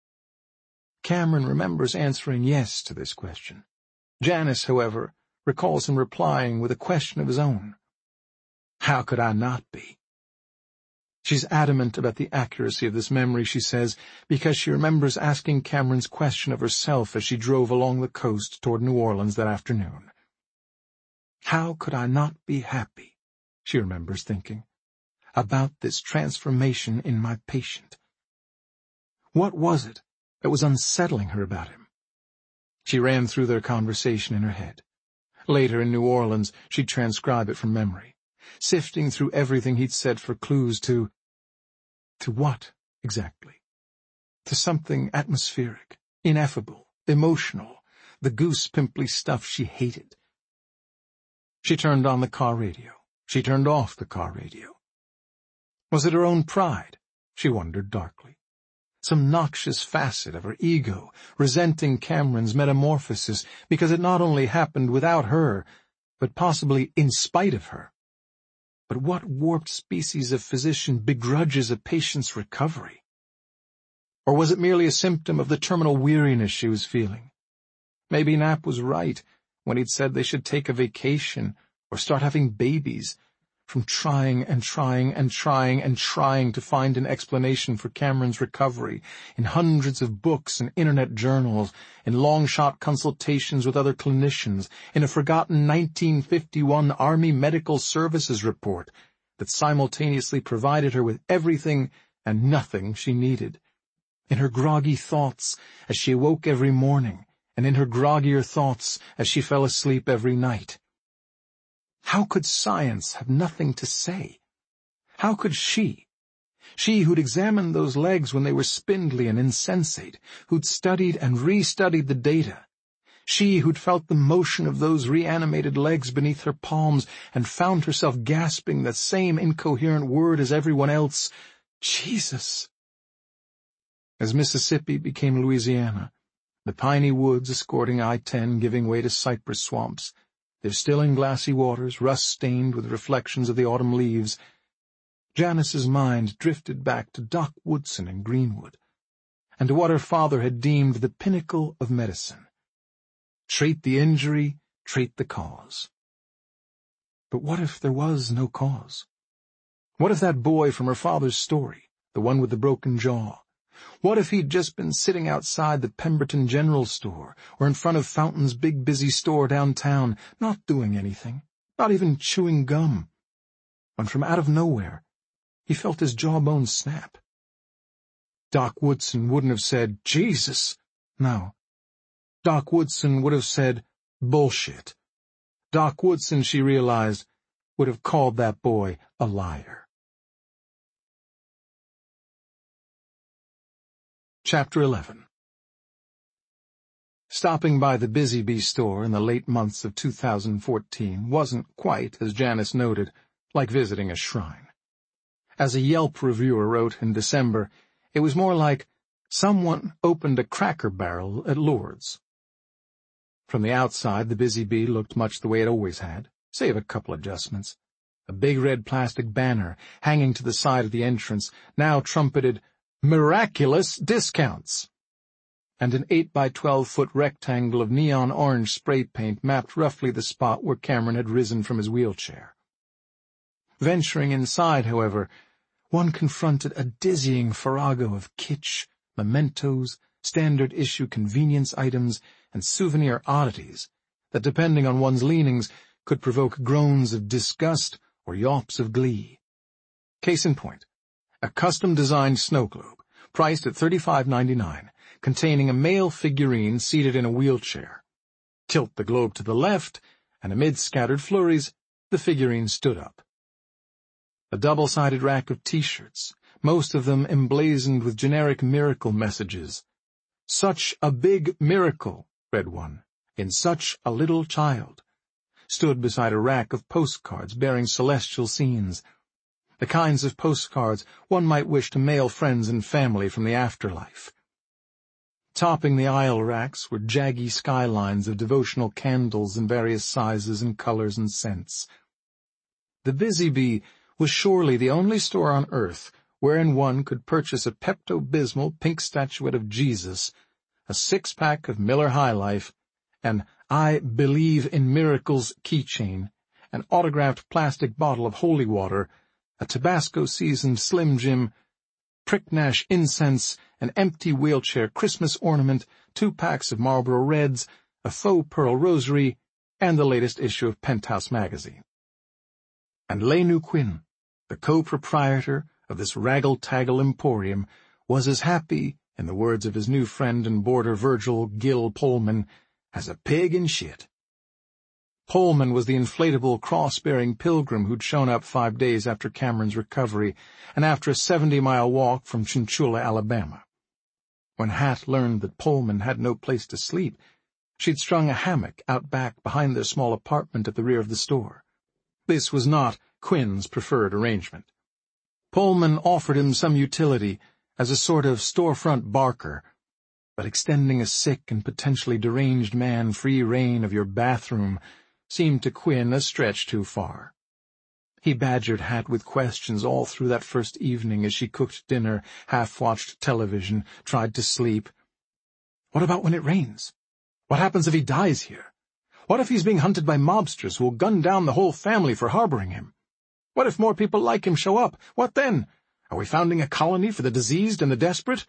Cameron remembers answering yes to this question. Janice, however, recalls him replying with a question of his own. How could I not be? She's adamant about the accuracy of this memory, she says, because she remembers asking Cameron's question of herself as she drove along the coast toward New Orleans that afternoon. How could I not be happy, she remembers thinking, about this transformation in my patient? What was it that was unsettling her about him? She ran through their conversation in her head. Later in New Orleans, she'd transcribe it from memory, sifting through everything he'd said for clues to... To what, exactly? To something atmospheric, ineffable, emotional, the goose-pimply stuff she hated. She turned on the car radio. She turned off the car radio. Was it her own pride? She wondered darkly. Some noxious facet of her ego, resenting Cameron's metamorphosis because it not only happened without her, but possibly in spite of her. But what warped species of physician begrudges a patient's recovery? Or was it merely a symptom of the terminal weariness she was feeling? Maybe Knapp was right when he'd said they should take a vacation or start having babies, from trying and trying and trying and trying to find an explanation for Cameron's recovery in hundreds of books and internet journals, in long-shot consultations with other clinicians, in a forgotten nineteen fifty-one Army Medical Services report that simultaneously provided her with everything and nothing she needed, in her groggy thoughts as she awoke every morning, and in her groggier thoughts as she fell asleep every night. How could science have nothing to say? How could she, she who'd examined those legs when they were spindly and insensate, who'd studied and re-studied the data, she who'd felt the motion of those reanimated legs beneath her palms and found herself gasping the same incoherent word as everyone else, Jesus? As Mississippi became Louisiana, the piney woods escorting I ten giving way to cypress swamps, their still and glassy waters rust-stained with reflections of the autumn leaves, Janice's mind drifted back to Doc Woodson in Greenwood, and to what her father had deemed the pinnacle of medicine. Treat the injury, treat the cause. But what if there was no cause? What if that boy from her father's story, the one with the broken jaw, what if he'd just been sitting outside the Pemberton General Store or in front of Fountain's big busy store downtown, not doing anything, not even chewing gum, when from out of nowhere he felt his jawbone snap? Doc Woodson wouldn't have said, Jesus. No. Doc Woodson would have said, bullshit. Doc Woodson, she realized, would have called that boy a liar. Chapter eleven. Stopping by the Busy Bee store in the late months of two thousand fourteen wasn't quite, as Janice noted, like visiting a shrine. As a Yelp reviewer wrote in December, it was more like someone opened a Cracker Barrel at Lourdes. From the outside, the Busy Bee looked much the way it always had, save a couple adjustments. A big red plastic banner hanging to the side of the entrance now trumpeted miraculous discounts, and an eight by twelve foot rectangle of neon orange spray paint mapped roughly the spot where Cameron had risen from his wheelchair. Venturing inside, however, one confronted a dizzying farrago of kitsch, mementos, standard-issue convenience items, and souvenir oddities that, depending on one's leanings, could provoke groans of disgust or yawps of glee. Case in point, a custom-designed snow globe, priced at thirty-five ninety-nine, containing a male figurine seated in a wheelchair. Tilt the globe to the left, and amid scattered flurries, the figurine stood up. A double-sided rack of T-shirts, most of them emblazoned with generic miracle messages. Such a big miracle, read one, in such a little child, stood beside a rack of postcards bearing celestial scenes, the kinds of postcards one might wish to mail friends and family from the afterlife. Topping the aisle racks were jaggy skylines of devotional candles in various sizes and colors and scents. The Busy Bee was surely the only store on earth wherein one could purchase a Pepto-Bismol pink statuette of Jesus, a six-pack of Miller High Life, an I Believe in Miracles keychain, an autographed plastic bottle of holy water, a Tabasco-seasoned Slim Jim, Pricknash incense, an empty wheelchair Christmas ornament, two packs of Marlboro Reds, a faux pearl rosary, and the latest issue of Penthouse magazine. And Lenu Quinn, the co-proprietor of this raggle-taggle emporium, was as happy, in the words of his new friend and boarder Virgil Gil Pullman, as a pig in shit. Pullman was the inflatable cross-bearing pilgrim who'd shown up five days after Cameron's recovery and after a seventy-mile walk from Chinchula, Alabama. When Hat learned that Pullman had no place to sleep, she'd strung a hammock out back behind their small apartment at the rear of the store. This was not Quinn's preferred arrangement. Pullman offered him some utility as a sort of storefront barker, but extending a sick and potentially deranged man free rein of your bathroom seemed to Quinn a stretch too far. He badgered Hat with questions all through that first evening as she cooked dinner, half-watched television, tried to sleep. What about when it rains? What happens if he dies here? What if he's being hunted by mobsters who will gun down the whole family for harboring him? What if more people like him show up? What then? Are we founding a colony for the diseased and the desperate?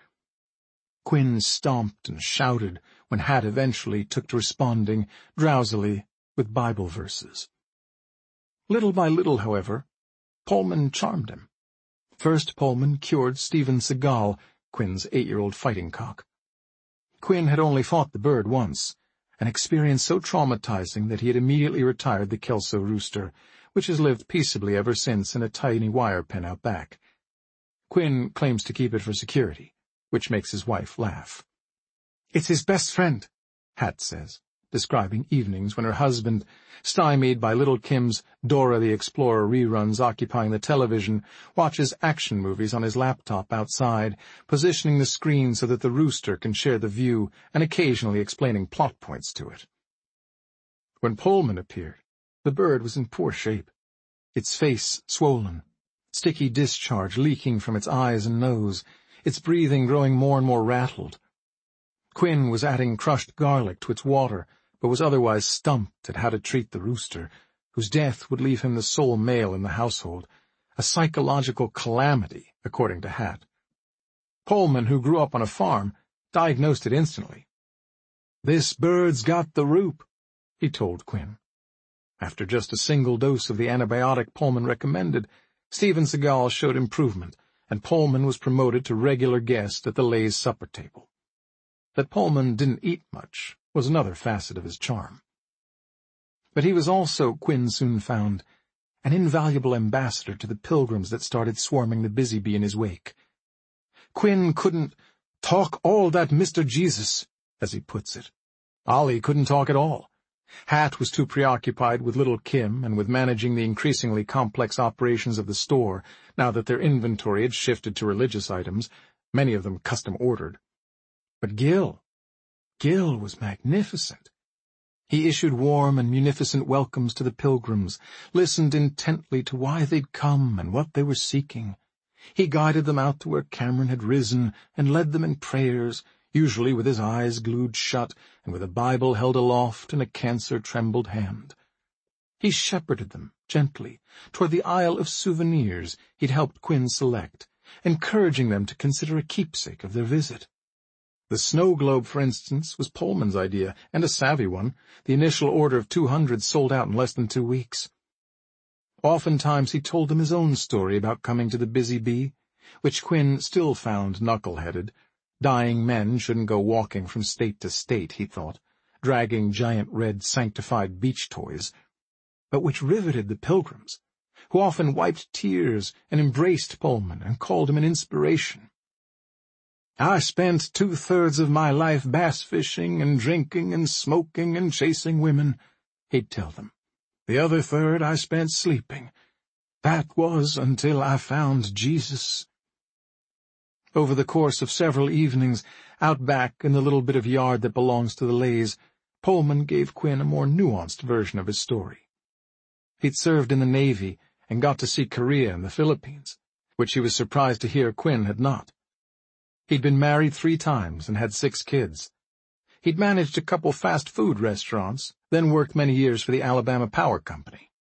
Quinn stomped and shouted when Hat eventually took to responding, drowsily, with Bible verses. Little by little, however, Pullman charmed him. First, Pullman cured Steven Seagal, Quinn's eight-year-old fighting cock. Quinn had only fought the bird once, an experience so traumatizing that he had immediately retired the Kelso rooster, which has lived peaceably ever since in a tiny wire pen out back. Quinn claims to keep it for security, which makes his wife laugh. "It's his best friend," Hat says, describing evenings when her husband, stymied by Little Kim's Dora the Explorer reruns occupying the television, watches action movies on his laptop outside, positioning the screen so that the rooster can share the view and occasionally explaining plot points to it. When Pullman appeared, the bird was in poor shape, its face swollen, sticky discharge leaking from its eyes and nose, its breathing growing more and more rattled. Quinn was adding crushed garlic to its water, but was otherwise stumped at how to treat the rooster, whose death would leave him the sole male in the household, a psychological calamity, according to Hat. Pullman, who grew up on a farm, diagnosed it instantly. "This bird's got the roup," he told Quinn. After just a single dose of the antibiotic Pullman recommended, Steven Seagal showed improvement, and Pullman was promoted to regular guest at the Lay's supper table. That Pullman didn't eat much was another facet of his charm. But he was also, Quinn soon found, an invaluable ambassador to the pilgrims that started swarming the Busy Bee in his wake. Quinn couldn't talk all that Mister Jesus, as he puts it. Ollie couldn't talk at all. Hat was too preoccupied with Little Kim and with managing the increasingly complex operations of the store now that their inventory had shifted to religious items, many of them custom-ordered. But Gil, Gil was magnificent. He issued warm and munificent welcomes to the pilgrims, listened intently to why they'd come and what they were seeking. He guided them out to where Cameron had risen and led them in prayers, usually with his eyes glued shut and with a Bible held aloft in a cancer-trembled hand. He shepherded them, gently, toward the aisle of souvenirs he'd helped Quinn select, encouraging them to consider a keepsake of their visit. The snow globe, for instance, was Pullman's idea, and a savvy one. The initial order of two hundred sold out in less than two weeks. Oftentimes he told them his own story about coming to the Busy Bee, which Quinn still found knuckle-headed. Dying men shouldn't go walking from state to state, he thought, dragging giant red sanctified beach toys, but which riveted the pilgrims, who often wiped tears and embraced Pullman and called him an inspiration. "I spent two-thirds of my life bass-fishing and drinking and smoking and chasing women," he'd tell them. "The other third I spent sleeping. That was until I found Jesus." Over the course of several evenings, out back in the little bit of yard that belongs to the Lays, Pullman gave Quinn a more nuanced version of his story. He'd served in the Navy and got to see Korea and the Philippines, which he was surprised to hear Quinn had not. He'd been married three times and had six kids. He'd managed a couple fast food restaurants, then worked many years for the Alabama Power Company.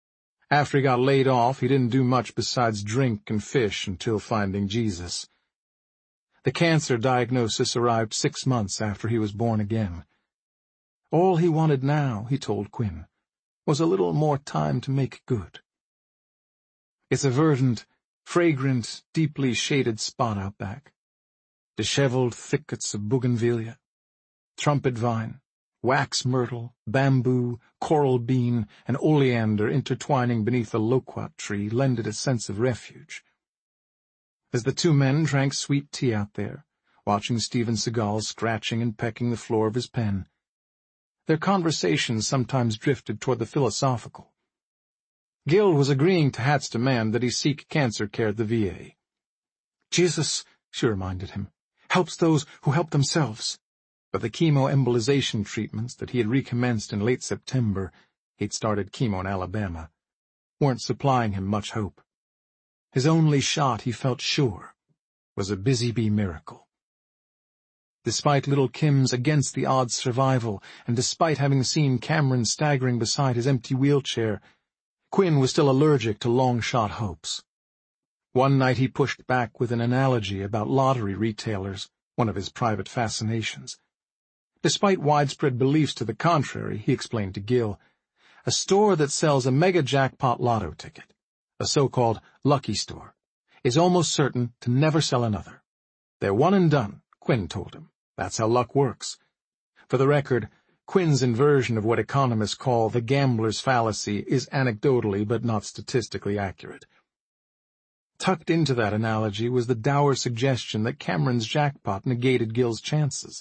After he got laid off, he didn't do much besides drink and fish until finding Jesus. The cancer diagnosis arrived six months after he was born again. All he wanted now, he told Quinn, was a little more time to make good. It's a verdant, fragrant, deeply shaded spot out back. Disheveled thickets of bougainvillea, trumpet vine, wax myrtle, bamboo, coral bean, and oleander intertwining beneath a loquat tree lend it a sense of refuge. As the two men drank sweet tea out there, watching Steven Seagal scratching and pecking the floor of his pen, their conversations sometimes drifted toward the philosophical. Gil was agreeing to Hat's demand that he seek cancer care at the V A. Jesus, she reminded him, helps those who help themselves. But the chemoembolization treatments that he had recommenced in late September, he'd started chemo in Alabama, weren't supplying him much hope. His only shot, he felt sure, was a Busy Bee miracle. Despite little Kim's against-the-odds survival, and despite having seen Cameron staggering beside his empty wheelchair, Quinn was still allergic to long-shot hopes. One night he pushed back with an analogy about lottery retailers, one of his private fascinations. Despite widespread beliefs to the contrary, he explained to Gil, a store that sells a mega jackpot lotto ticket, a so-called lucky store, is almost certain to never sell another. They're one and done, Quinn told him. That's how luck works. For the record, Quinn's inversion of what economists call the gambler's fallacy is anecdotally but not statistically accurate. Tucked into that analogy was the dour suggestion that Cameron's jackpot negated Gil's chances.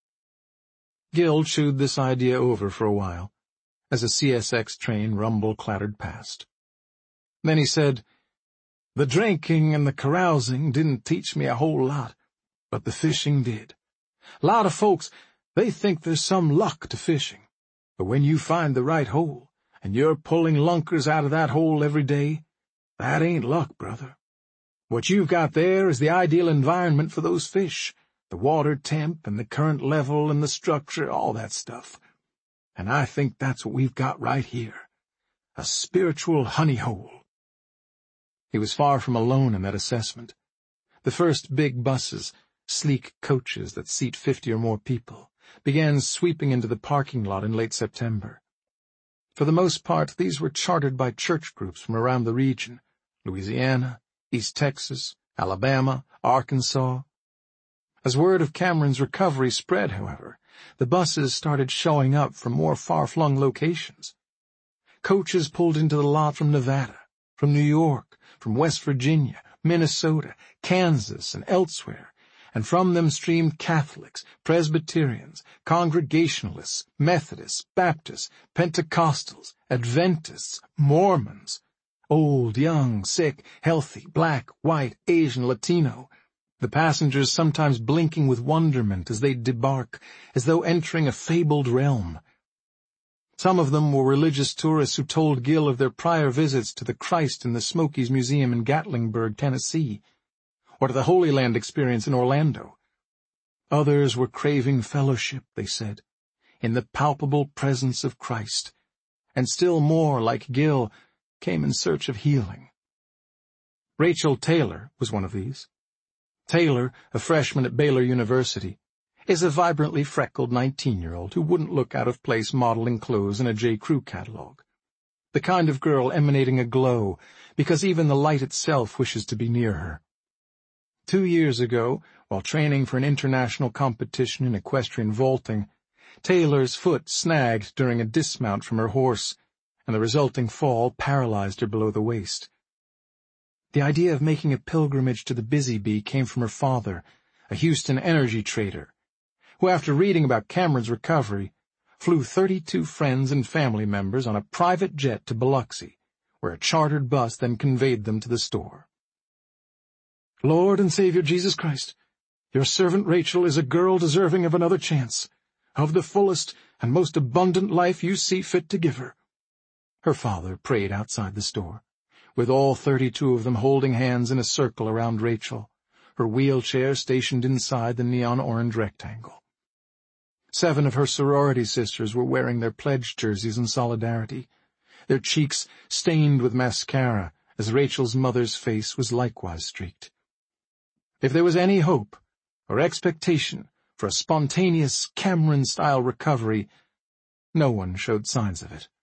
Gil chewed this idea over for a while, as a C S X train rumble-clattered past. Then he said, "The drinking and the carousing didn't teach me a whole lot, but the fishing did. A lot of folks, they think there's some luck to fishing, but when you find the right hole, and you're pulling lunkers out of that hole every day, that ain't luck, brother. What you've got there is the ideal environment for those fish, the water temp and the current level and the structure, all that stuff. And I think that's what we've got right here, a spiritual honey hole." He was far from alone in that assessment. The first big buses, sleek coaches that seat fifty or more people, began sweeping into the parking lot in late September. For the most part, these were chartered by church groups from around the region, Louisiana, East Texas, Alabama, Arkansas. As word of Cameron's recovery spread, however, the buses started showing up from more far-flung locations. Coaches pulled into the lot from Nevada, from New York, from West Virginia, Minnesota, Kansas, and elsewhere, and from them streamed Catholics, Presbyterians, Congregationalists, Methodists, Baptists, Pentecostals, Adventists, Mormons, old, young, sick, healthy, black, white, Asian, Latino, the passengers sometimes blinking with wonderment as they debark, as though entering a fabled realm. Some of them were religious tourists who told Gil of their prior visits to the Christ in the Smokies Museum in Gatlinburg, Tennessee, or to the Holy Land experience in Orlando. Others were craving fellowship, they said, in the palpable presence of Christ, and still more, like Gil, came in search of healing. Rachel Taylor was one of these. Taylor, a freshman at Baylor University, is a vibrantly freckled nineteen-year-old who wouldn't look out of place modeling clothes in a J. Crew catalog. The kind of girl emanating a glow, because even the light itself wishes to be near her. Two years ago, while training for an international competition in equestrian vaulting, Taylor's foot snagged during a dismount from her horse, and the resulting fall paralyzed her below the waist. The idea of making a pilgrimage to the Busy Bee came from her father, a Houston energy trader, who, after reading about Cameron's recovery, flew thirty-two friends and family members on a private jet to Biloxi, where a chartered bus then conveyed them to the store. "Lord and Savior Jesus Christ, your servant Rachel is a girl deserving of another chance, of the fullest and most abundant life you see fit to give her," her father prayed outside the store, with all thirty-two of them holding hands in a circle around Rachel, her wheelchair stationed inside the neon-orange rectangle. Seven of her sorority sisters were wearing their pledge jerseys in solidarity. their cheeks stained with mascara, as Rachel's mother's face was likewise streaked. If there was any hope or expectation for a spontaneous Cameron-style recovery, no one showed signs of it.